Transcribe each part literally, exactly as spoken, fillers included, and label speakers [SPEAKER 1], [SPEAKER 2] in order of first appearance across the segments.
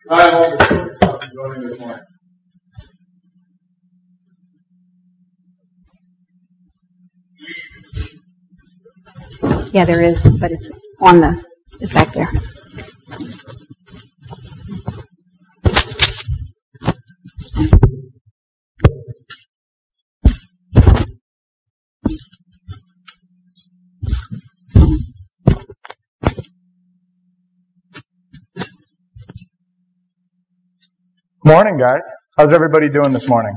[SPEAKER 1] I hold the children's cup and join me this morning.
[SPEAKER 2] Yeah, there is, but it's on the, it's back there.
[SPEAKER 1] Morning, guys. How's everybody doing this morning?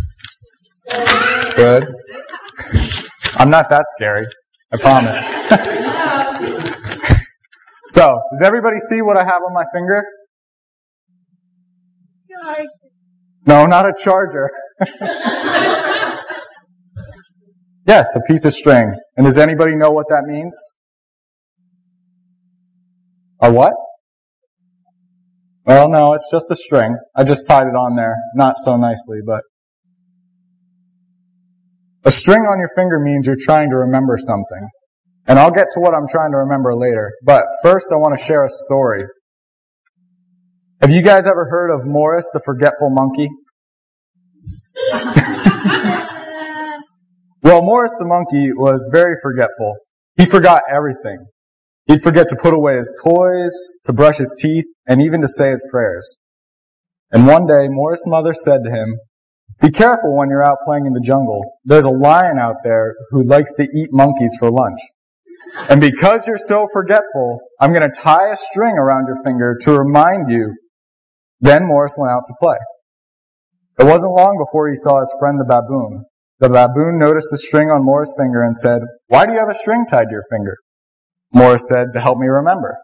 [SPEAKER 1] Good. I'm not that scary. I promise. So, does everybody see what I have on my finger?
[SPEAKER 2] Charger.
[SPEAKER 1] No, not a charger. Yes, a piece of string. And does anybody know what that means? A what? Well, no, it's just a string. I just tied it on there. Not so nicely, but... A string on your finger means you're trying to remember something. And I'll get to what I'm trying to remember later. But first, I want to share a story. Have you guys ever heard of Morris the Forgetful Monkey? Well, Morris the monkey was very forgetful. He forgot everything. He'd forget to put away his toys, to brush his teeth, and even to say his prayers. And one day, Morris' mother said to him, "Be careful when you're out playing in the jungle. There's a lion out there who likes to eat monkeys for lunch. And because you're so forgetful, I'm going to tie a string around your finger to remind you." Then Morris went out to play. It wasn't long before he saw his friend the baboon. The baboon noticed the string on Morris' finger and said, "Why do you have a string tied to your finger?" Morris said, "To help me remember."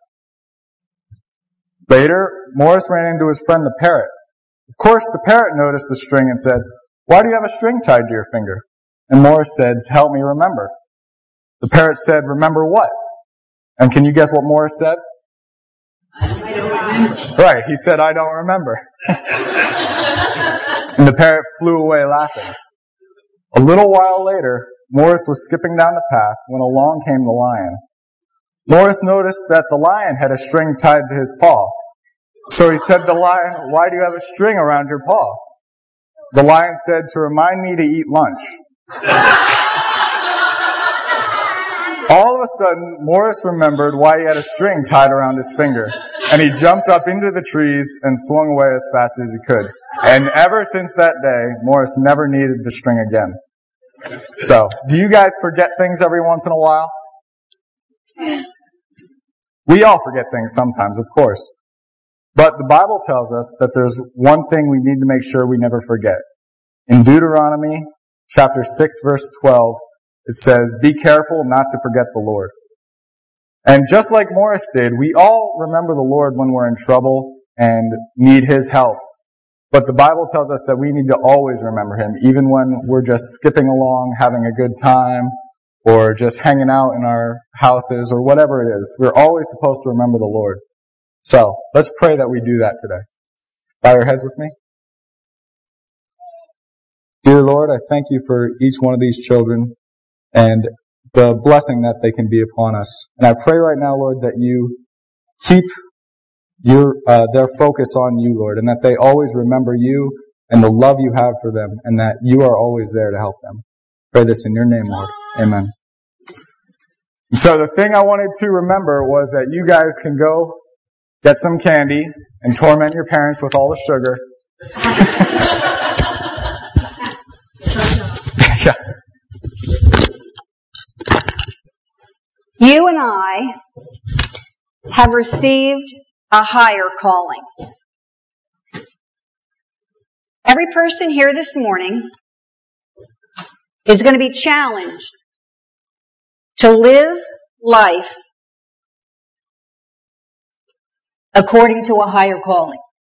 [SPEAKER 1] Later, Morris ran into his friend the parrot. Of course, the parrot noticed the string and said, "Why do you have a string tied to your finger?" And Morris said, "To help me remember." The parrot said, "Remember what?" And can you guess what Morris said?
[SPEAKER 2] I don't remember.
[SPEAKER 1] Right, he said, "I don't remember." And the parrot flew away laughing. A little while later, Morris was skipping down the path when along came the lion. Morris noticed that the lion had a string tied to his paw. So he said to the lion, "Why do you have a string around your paw?" The lion said, "To remind me to eat lunch." All of a sudden, Morris remembered why he had a string tied around his finger, and he jumped up into the trees and swung away as fast as he could. And ever since that day, Morris never needed the string again. So, do you guys forget things every once in a while? We all forget things sometimes, of course. But the Bible tells us that there's one thing we need to make sure we never forget. In Deuteronomy chapter six, verse twelve, it says, "Be careful not to forget the Lord." And just like Morris did, we all remember the Lord when we're in trouble and need His help. But the Bible tells us that we need to always remember Him, even when we're just skipping along, having a good time, or just hanging out in our houses, or whatever it is. We're always supposed to remember the Lord. So, let's pray that we do that today. Bow your heads with me. Dear Lord, I thank you for each one of these children and the blessing that they can be upon us. And I pray right now, Lord, that you keep your uh, their focus on you, Lord, and that they always remember you and the love you have for them, and that you are always there to help them. Pray this in your name, Lord. Amen. So the thing I wanted to remember was that you guys can go get some candy and torment your parents with all the sugar. Yeah.
[SPEAKER 2] You and I have received a higher calling. Every person here this morning is going to be challenged to live life according to a higher calling.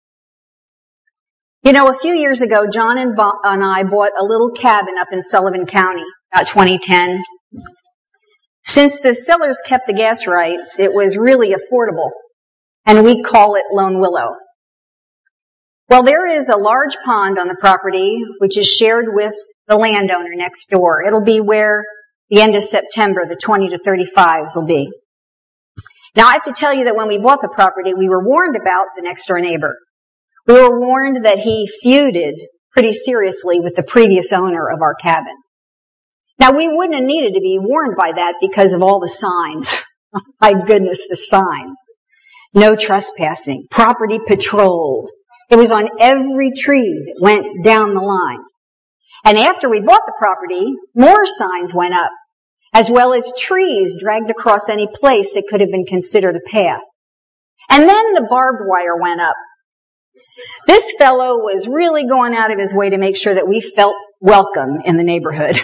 [SPEAKER 2] You know, a few years ago, John and, Bo- and I bought a little cabin up in Sullivan County, about twenty ten. Since the sellers kept the gas rights, it was really affordable, and we call it Lone Willow. Well, there is a large pond on the property, which is shared with the landowner next door. It'll be where the end of September, the twenty to thirty-fives will be. Now, I have to tell you that when we bought the property, we were warned about the next door neighbor. We were warned that he feuded pretty seriously with the previous owner of our cabin. Now, we wouldn't have needed to be warned by that because of all the signs. My goodness, the signs. No trespassing, property patrolled. It was on every tree that went down the line. And after we bought the property, more signs went up, as well as trees dragged across any place that could have been considered a path. And then the barbed wire went up. This fellow was really going out of his way to make sure that we felt welcome in the neighborhood.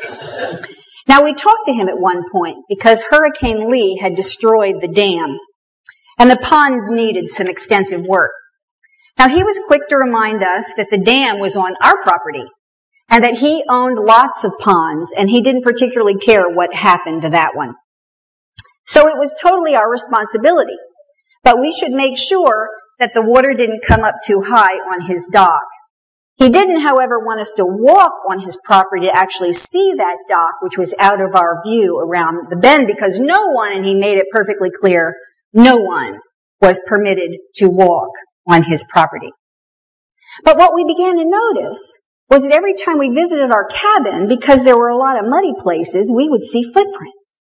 [SPEAKER 2] Now, we talked to him at one point because Hurricane Lee had destroyed the dam, and the pond needed some extensive work. Now, he was quick to remind us that the dam was on our property and that he owned lots of ponds, and he didn't particularly care what happened to that one. So it was totally our responsibility. But we should make sure that the water didn't come up too high on his dock. He didn't, however, want us to walk on his property to actually see that dock, which was out of our view around the bend, because no one, and he made it perfectly clear, no one was permitted to walk on his property. But what we began to notice was that every time we visited our cabin, because there were a lot of muddy places, we would see footprints.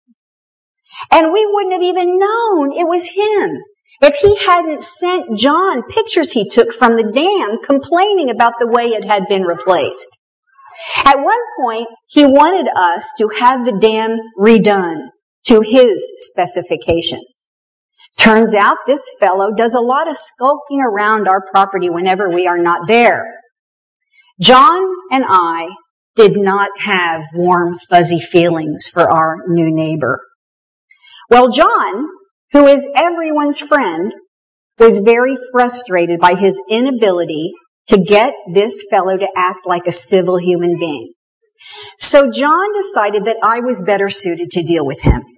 [SPEAKER 2] And we wouldn't have even known it was him if he hadn't sent John pictures he took from the dam complaining about the way it had been replaced. At one point, he wanted us to have the dam redone to his specifications. Turns out this fellow does a lot of skulking around our property whenever we are not there. John and I did not have warm, fuzzy feelings for our new neighbor. Well, John, who is everyone's friend, was very frustrated by his inability to get this fellow to act like a civil human being. So John decided that I was better suited to deal with him.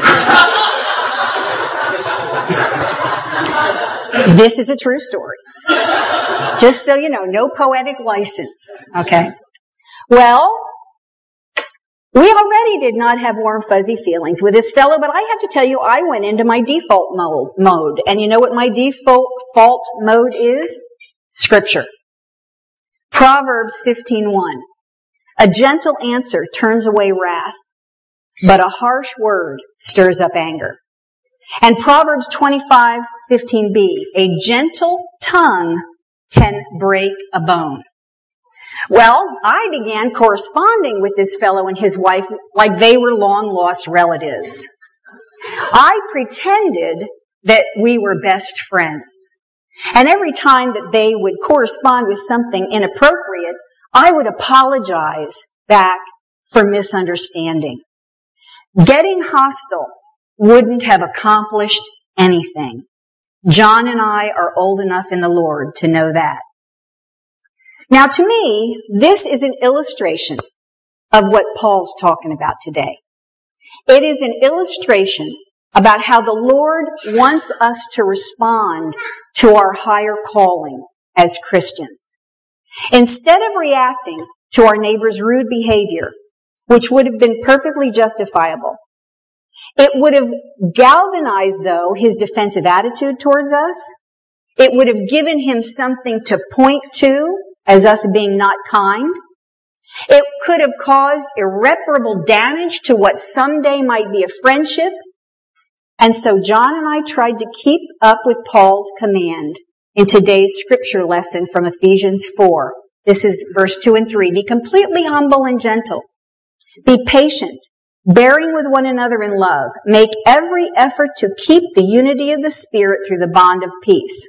[SPEAKER 2] This is a true story. Just so you know, no poetic license, okay? Well, we already did not have warm, fuzzy feelings with this fellow, but I have to tell you, I went into my default mode, mode. And you know what my default mode is? Scripture. Proverbs fifteen one. A gentle answer turns away wrath, but a harsh word stirs up anger. And Proverbs twenty-five fifteen b. A gentle tongue can break a bone. Well, I began corresponding with this fellow and his wife like they were long-lost relatives. I pretended that we were best friends. And every time that they would correspond with something inappropriate, I would apologize back for misunderstanding. Getting hostile wouldn't have accomplished anything. John and I are old enough in the Lord to know that. Now, to me, this is an illustration of what Paul's talking about today. It is an illustration about how the Lord wants us to respond to our higher calling as Christians. Instead of reacting to our neighbor's rude behavior, which would have been perfectly justifiable, it would have galvanized, though, his defensive attitude towards us. It would have given him something to point to as us being not kind. It could have caused irreparable damage to what someday might be a friendship. And so John and I tried to keep up with Paul's command in today's scripture lesson from Ephesians four. This is verse two and three. Be completely humble and gentle. Be patient, bearing with one another in love. Make every effort to keep the unity of the Spirit through the bond of peace.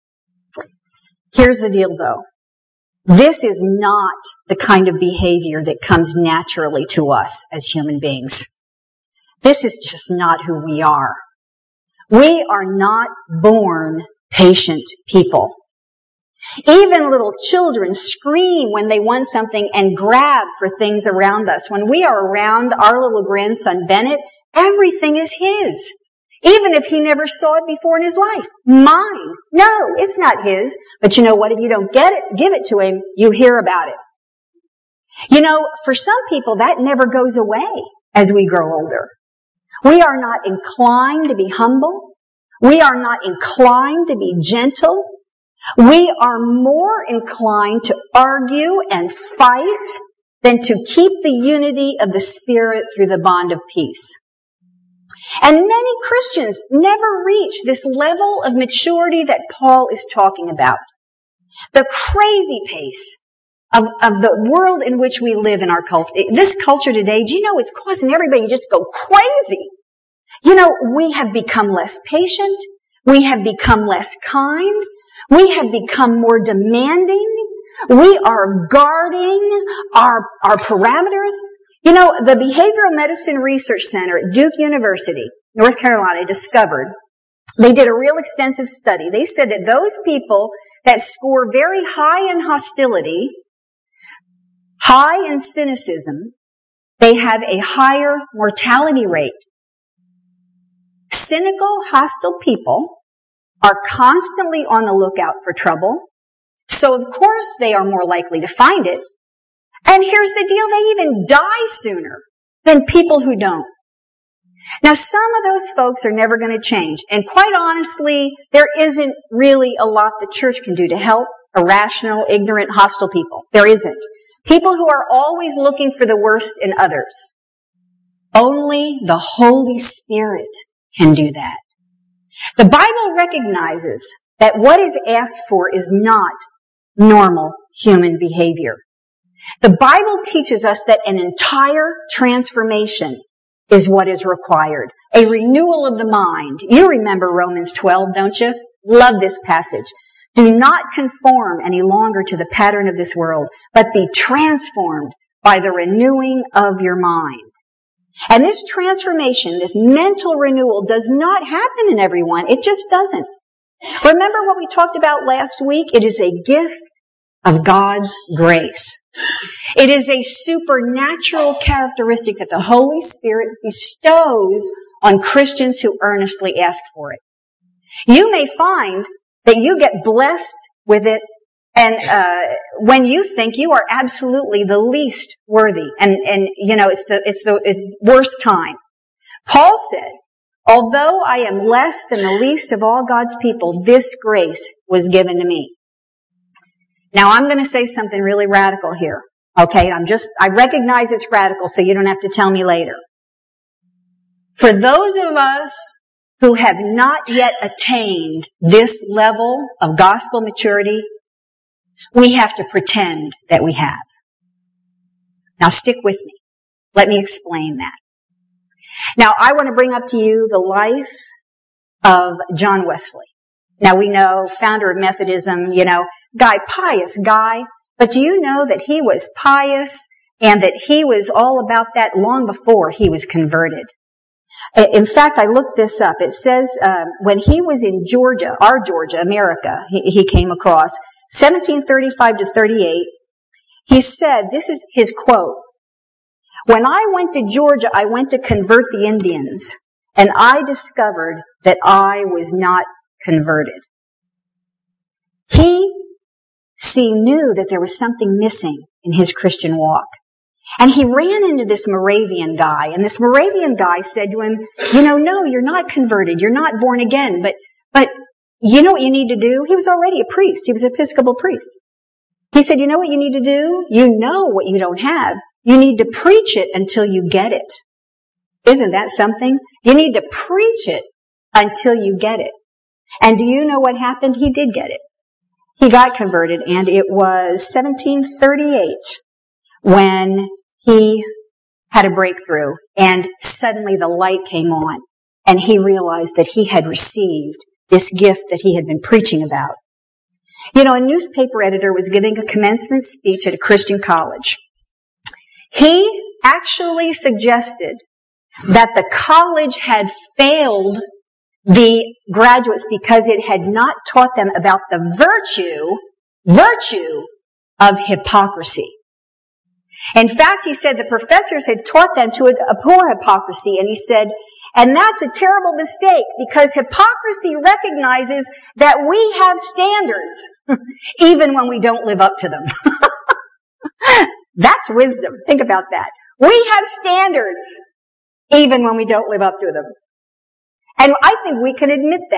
[SPEAKER 2] Here's the deal, though. This is not the kind of behavior that comes naturally to us as human beings. This is just not who we are. We are not born patient people. Even little children scream when they want something and grab for things around us. When we are around our little grandson Bennett, everything is his. Even if he never saw it before in his life. Mine. No, it's not his. But you know what? If you don't get it, give it to him, you hear about it. You know, for some people, that never goes away as we grow older. We are not inclined to be humble. We are not inclined to be gentle. We are more inclined to argue and fight than to keep the unity of the Spirit through the bond of peace. And many Christians never reach this level of maturity that Paul is talking about. The crazy pace of, of the world in which we live in our culture. This culture today, do you know, it's causing everybody to just go crazy. You know, we have become less patient. We have become less kind. We have become more demanding. We are guarding our, our parameters. You know, the Behavioral Medicine Research Center at Duke University, North Carolina, discovered, they did a real extensive study. They said that those people that score very high in hostility, high in cynicism, they have a higher mortality rate. Cynical, hostile people are constantly on the lookout for trouble. So, of course, they are more likely to find it. And here's the deal, they even die sooner than people who don't. Now, some of those folks are never going to change. And quite honestly, there isn't really a lot the church can do to help irrational, ignorant, hostile people. There isn't. People who are always looking for the worst in others. Only the Holy Spirit can do that. The Bible recognizes that what is asked for is not normal human behavior. The Bible teaches us that an entire transformation is what is required. A renewal of the mind. You remember Romans twelve, don't you? Love this passage. Do not conform any longer to the pattern of this world, but be transformed by the renewing of your mind. And this transformation, this mental renewal, does not happen in everyone. It just doesn't. Remember what we talked about last week? It is a gift of God's grace. It is a supernatural characteristic that the Holy Spirit bestows on Christians who earnestly ask for it. You may find that you get blessed with it and uh when you think you are absolutely the least worthy, and and you know it's the it's the it's worst time. Paul said, although I am less than the least of all God's people, this grace was given to me. Now I'm going to say something really radical here. Okay, I'm just I recognize it's radical, so you don't have to tell me later. For those of us who have not yet attained this level of gospel maturity, we have to pretend that we have. Now stick with me. Let me explain that. Now I want to bring up to you the life of John Wesley. Now we know, founder of Methodism, you know, guy, pious guy, but do you know that he was pious and that he was all about that long before he was converted? In fact, I looked this up. It says um, when he was in Georgia, our Georgia, America, he, he came across, seventeen thirty-five to thirty-eight, he said, this is his quote, "When I went to Georgia, I went to convert the Indians, and I discovered that I was not converted." He, see, knew that there was something missing in his Christian walk. And he ran into this Moravian guy, and this Moravian guy said to him, you know, no, you're not converted, you're not born again, but, but, you know what you need to do? He was already a priest. He was an Episcopal priest. He said, you know what you need to do? You know what you don't have. You need to preach it until you get it. Isn't that something? You need to preach it until you get it. And do you know what happened? He did get it. He got converted, and it was seventeen thirty-eight when he had a breakthrough, and suddenly the light came on, and he realized that he had received this gift that he had been preaching about. You know, a newspaper editor was giving a commencement speech at a Christian college. He actually suggested that the college had failed the graduates because it had not taught them about the virtue, virtue of hypocrisy. In fact, he said the professors had taught them to abhor hypocrisy, and he said, and that's a terrible mistake because hypocrisy recognizes that we have standards even when we don't live up to them. That's wisdom. Think about that. We have standards even when we don't live up to them. And I think we can admit that.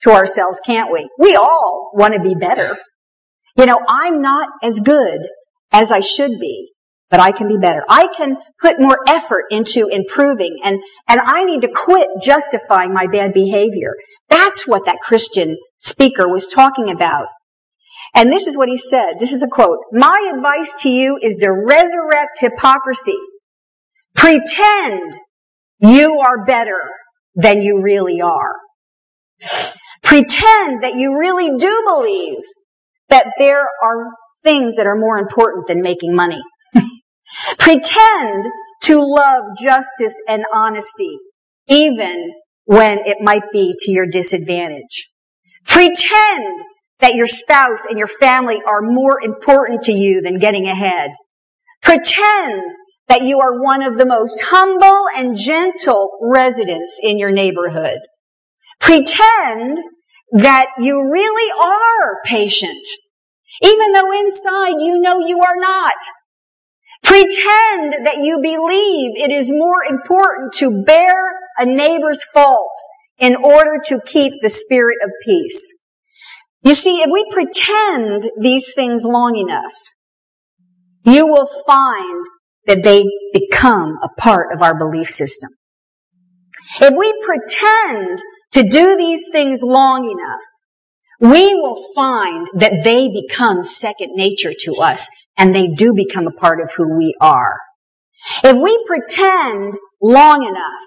[SPEAKER 2] to ourselves, can't we? We all want to be better. You know, I'm not as good as I should be, but I can be better. I can put more effort into improving, and, and I need to quit justifying my bad behavior. That's what that Christian speaker was talking about. And this is what he said. This is a quote. My advice to you is to resurrect hypocrisy. Pretend you are better than you really are. Pretend that you really do believe that there are things that are more important than making money. Pretend to love justice and honesty, even when it might be to your disadvantage. Pretend that your spouse and your family are more important to you than getting ahead. Pretend that you are one of the most humble and gentle residents in your neighborhood. Pretend that you really are patient, even though inside you know you are not. Pretend that you believe it is more important to bear a neighbor's faults in order to keep the spirit of peace. You see, if we pretend these things long enough, you will find that they become a part of our belief system. If we pretend to do these things long enough, we will find that they become second nature to us, and they do become a part of who we are. If we pretend long enough,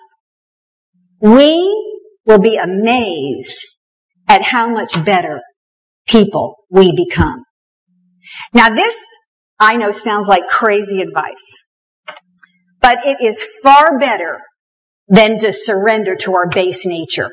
[SPEAKER 2] we will be amazed at how much better people we become. Now this, I know, sounds like crazy advice, but it is far better than to surrender to our base nature.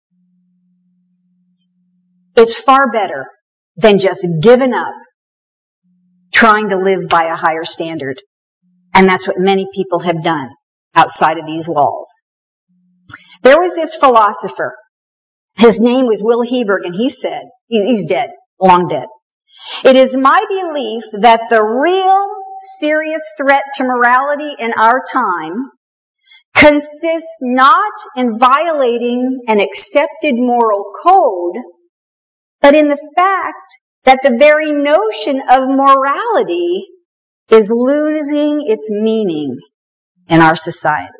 [SPEAKER 2] It's far better than just giving up trying to live by a higher standard. And that's what many people have done outside of these walls. There was this philosopher. His name was Will Hebert, and he said, he's dead, long dead. It is my belief that the real serious threat to morality in our time consists not in violating an accepted moral code, but in the fact that the very notion of morality is losing its meaning in our society.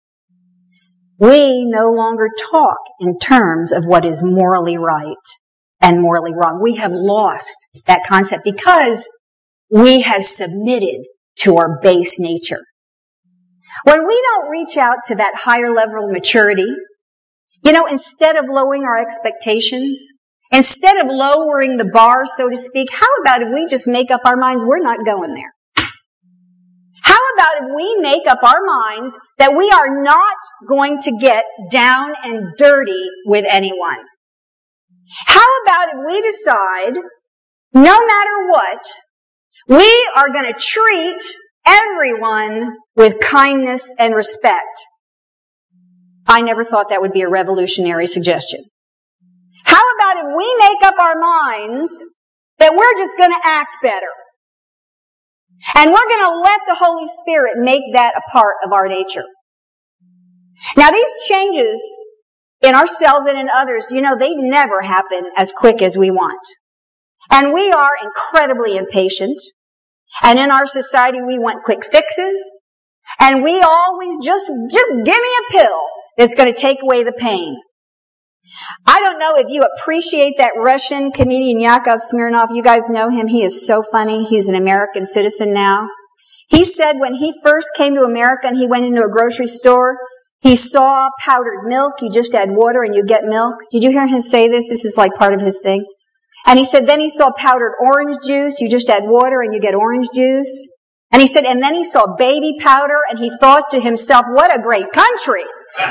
[SPEAKER 2] We no longer talk in terms of what is morally right and morally wrong. We have lost that concept because we have submitted to our base nature. When we don't reach out to that higher level of maturity, you know, instead of lowering our expectations, instead of lowering the bar, so to speak, how about if we just make up our minds we're not going there? How about if we make up our minds that we are not going to get down and dirty with anyone? How about if we decide, no matter what, we are going to treat everyone with kindness and respect? I never thought that would be a revolutionary suggestion. How about if we make up our minds that we're just going to act better? And we're going to let the Holy Spirit make that a part of our nature. Now these changes in ourselves and in others, you know, they never happen as quick as we want. And we are incredibly impatient. And in our society we want quick fixes. And we always just, just give me a pill that's going to take away the pain. I don't know if you appreciate that Russian comedian Yakov Smirnoff. You guys know him. He is so funny. He's an American citizen now. He said when he first came to America and he went into a grocery store, he saw powdered milk. You just add water and you get milk. Did you hear him say this? This is like part of his thing. And he said then he saw powdered orange juice. You just add water and you get orange juice. And he said, and then he saw baby powder and he thought to himself, what a great country.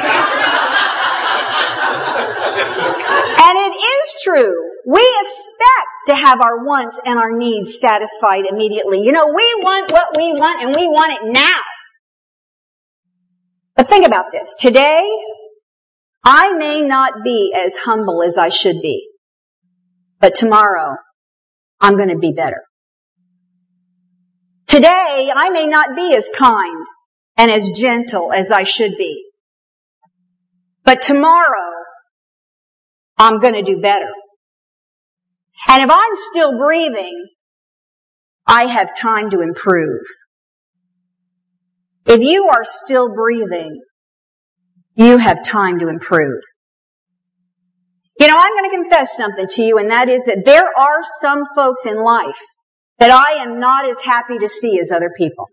[SPEAKER 2] And it is true. We expect to have our wants and our needs satisfied immediately. You know, we want what we want and we want it now. But think about this. Today, I may not be as humble as I should be. But tomorrow, I'm going to be better. Today, I may not be as kind and as gentle as I should be. But tomorrow, I'm going to do better. And if I'm still breathing, I have time to improve. If you are still breathing, you have time to improve. You know, I'm going to confess something to you, and that is that there are some folks in life that I am not as happy to see as other people.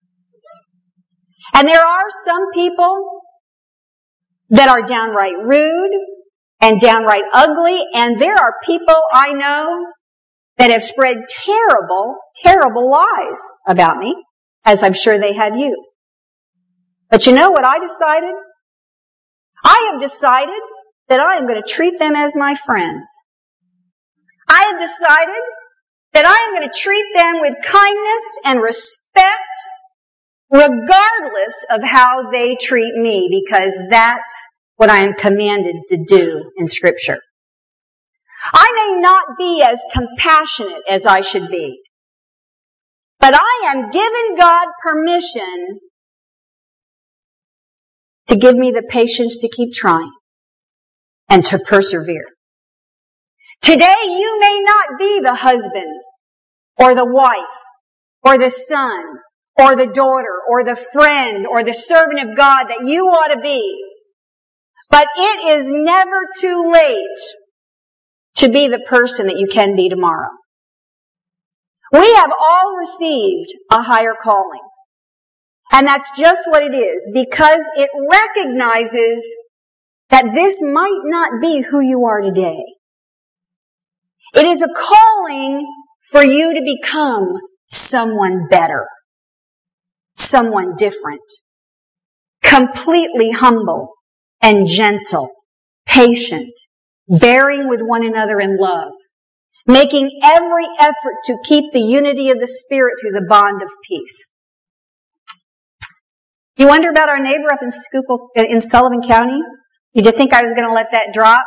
[SPEAKER 2] And there are some people that are downright rude and downright ugly, and there are people I know that have spread terrible, terrible lies about me, as I'm sure they have you. But you know what I decided? I have decided that I am going to treat them as my friends. I have decided that I am going to treat them with kindness and respect, regardless of how they treat me, because that's what I am commanded to do in Scripture. I may not be as compassionate as I should be, but I am giving God permission to give me the patience to keep trying and to persevere. Today you may not be the husband or the wife or the son or the daughter or the friend or the servant of God that you ought to be. But it is never too late to be the person that you can be tomorrow. We have all received a higher calling. And that's just what it is, because it recognizes that this might not be who you are today. It is a calling for you to become someone better, someone different, completely humble and gentle, patient, bearing with one another in love, making every effort to keep the unity of the Spirit through the bond of peace. You wonder about our neighbor up in Schuylkill, in Sullivan County? Did you think I was going to let that drop?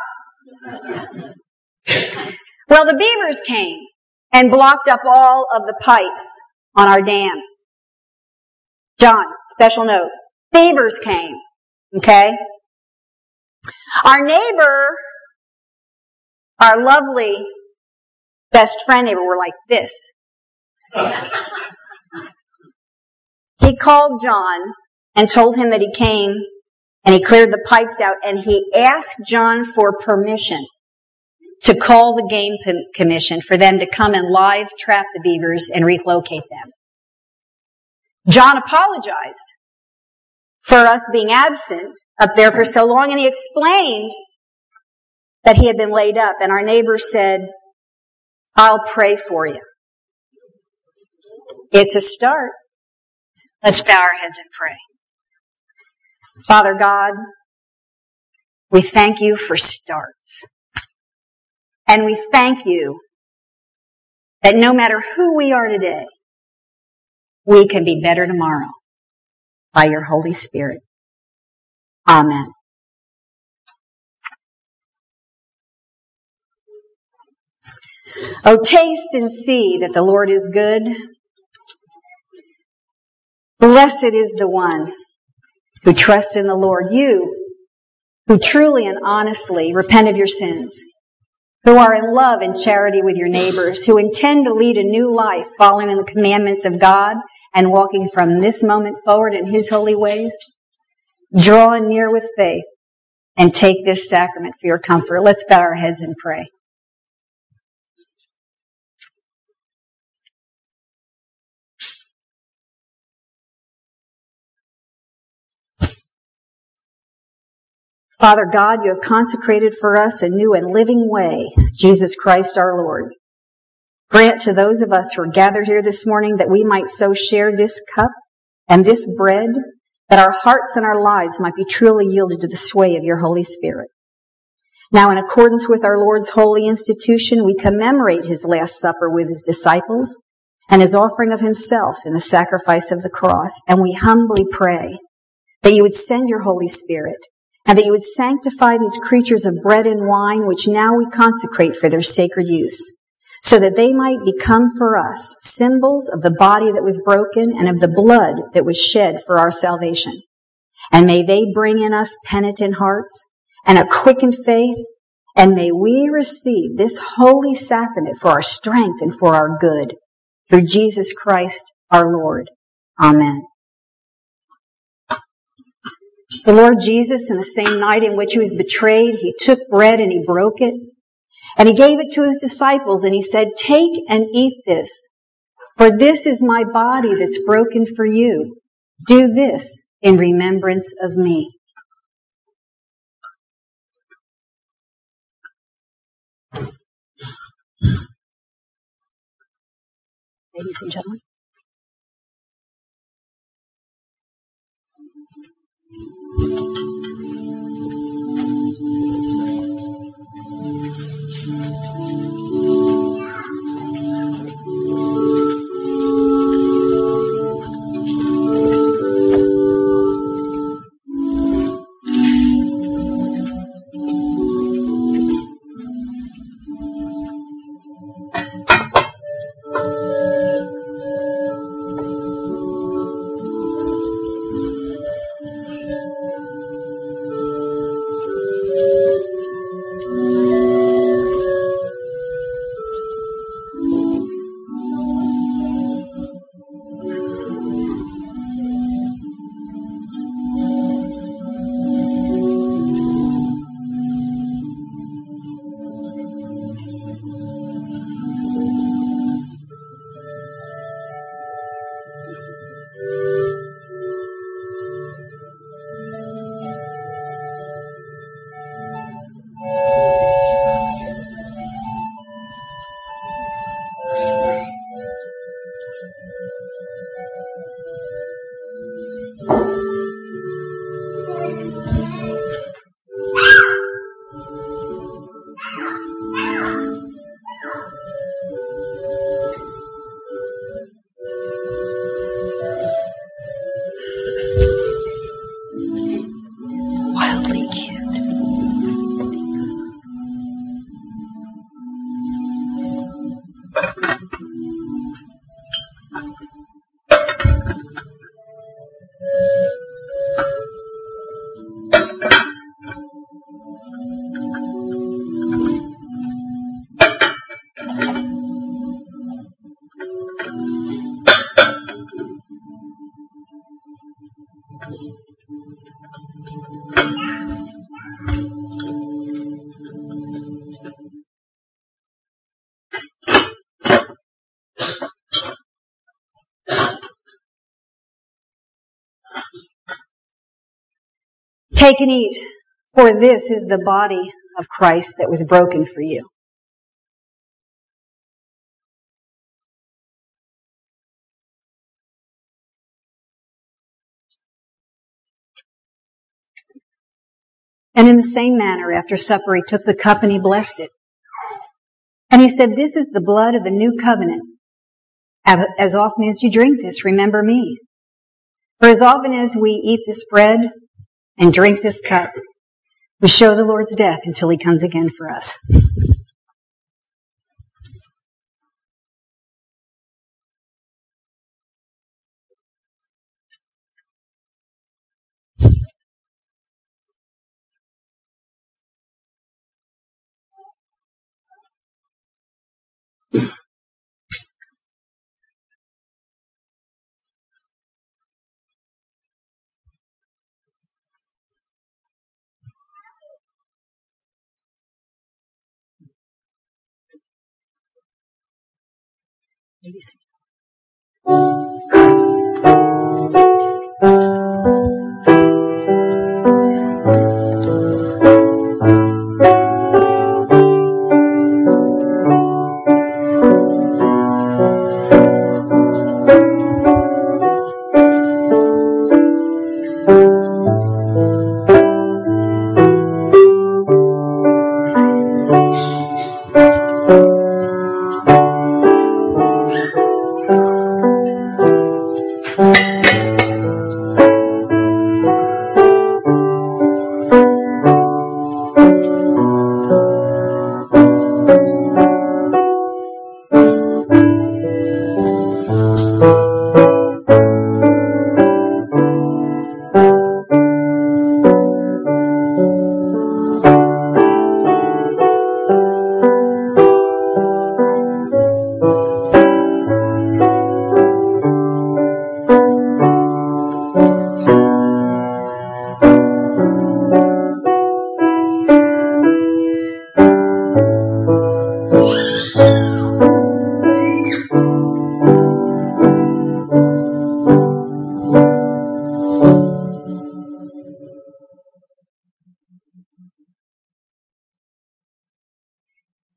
[SPEAKER 2] Well, the beavers came and blocked up all of the pipes on our dam. John, special note. Beavers came. Okay? Our neighbor, our lovely best friend neighbor, were like this. He called John and told him that he came and he cleared the pipes out, and he asked John for permission to call the game commission for them to come and live trap the beavers and relocate them. John apologized for us being absent up there for so long, and he explained that he had been laid up, and our neighbor said, I'll pray for you. It's a start. Let's bow our heads and pray. Father God, we thank you for starts. And we thank you that no matter who we are today, we can be better tomorrow by your Holy Spirit. Amen. Oh, taste and see that the Lord is good. Blessed is the one who trusts in the Lord. You, who truly and honestly repent of your sins, who are in love and charity with your neighbors, who intend to lead a new life following in the commandments of God and walking from this moment forward in his holy ways, draw near with faith and take this sacrament for your comfort. Let's bow our heads and pray. Father God, you have consecrated for us a new and living way, Jesus Christ our Lord. Grant to those of us who are gathered here this morning that we might so share this cup and this bread that our hearts and our lives might be truly yielded to the sway of your Holy Spirit. Now, in accordance with our Lord's holy institution, we commemorate his Last Supper with his disciples and his offering of himself in the sacrifice of the cross. And we humbly pray that you would send your Holy Spirit and that you would sanctify these creatures of bread and wine, which now we consecrate for their sacred use, so that they might become for us symbols of the body that was broken and of the blood that was shed for our salvation. And may they bring in us penitent hearts and a quickened faith And may we receive this holy sacrament for our strength and for our good. Through Jesus Christ our Lord. Amen. The Lord Jesus, in the same night in which he was betrayed, he took bread and he broke it. And he gave it to his disciples and he said, "Take and eat this, for this is my body that's broken for you. Do this in remembrance of me." Ladies and gentlemen. Take and eat, for this is the body of Christ that was broken for you. And in the same manner, after supper, he took the cup and he blessed it. And he said, "This is the blood of the new covenant. As often as you drink this, remember me. For as often as we eat this bread and drink this cup, we show the Lord's death until he comes again for us." Ladies.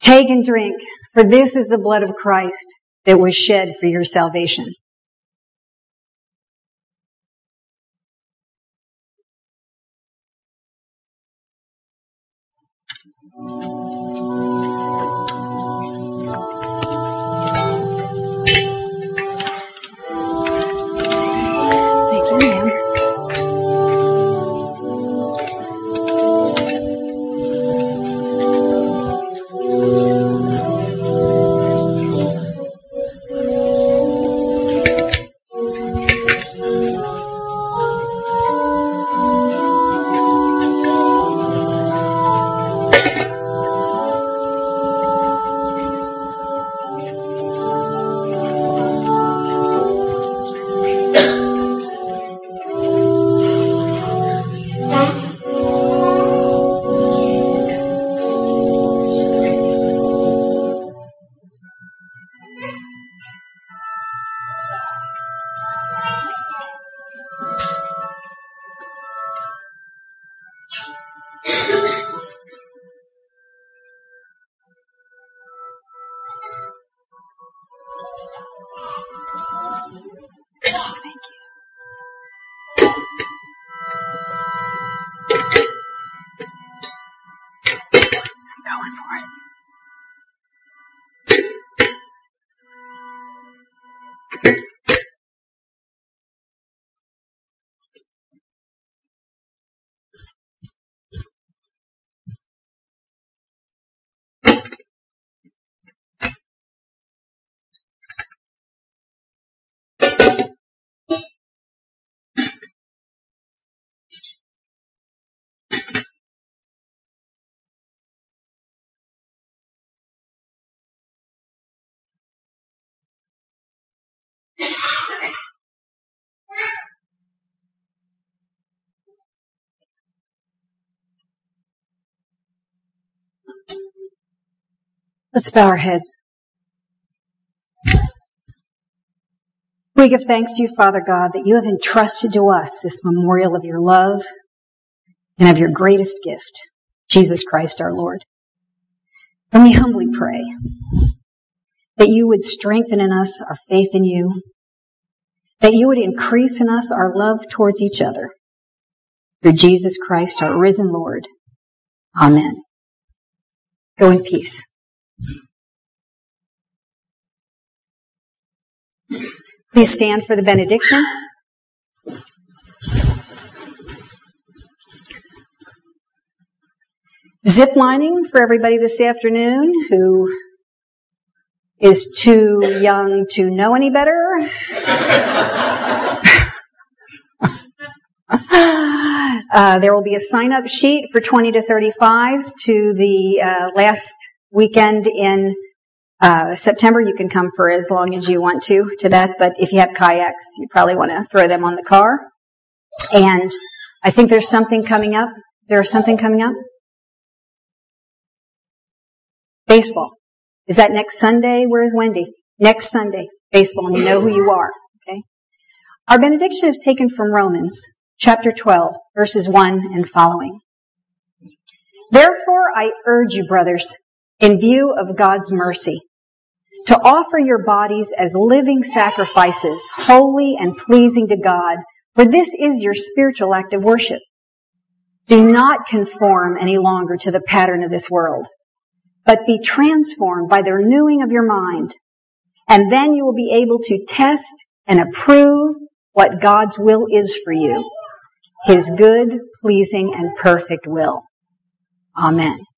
[SPEAKER 2] Take and drink, for this is the blood of Christ that was shed for your salvation. Thank you, ma'am. Going for it. Let's bow our heads. We give thanks to you, Father God, that you have entrusted to us this memorial of your love and of your greatest gift, Jesus Christ our Lord. And we humbly pray that you would strengthen in us our faith in you, that you would increase in us our love towards each other. Through Jesus Christ, our risen Lord. Amen. Go in peace. Please stand for the benediction. Zip lining for everybody this afternoon who is too young to know any better. uh, there will be a sign-up sheet for twenty to thirty-fives to the uh, last weekend in uh, September. You can come for as long as you want to to that, but if you have kayaks, you probably want to throw them on the car. And I think there's something coming up. Is there something coming up? Baseball. Is that next Sunday? Where's Wendy? Next Sunday, baseball, and you know who you are. Okay. Our benediction is taken from Romans chapter twelve, verses one and following. Therefore, I urge you, brothers, in view of God's mercy, to offer your bodies as living sacrifices, holy and pleasing to God, for this is your spiritual act of worship. Do not conform any longer to the pattern of this world, but be transformed by the renewing of your mind. And then you will be able to test and approve what God's will is for you, his good, pleasing, and perfect will. Amen.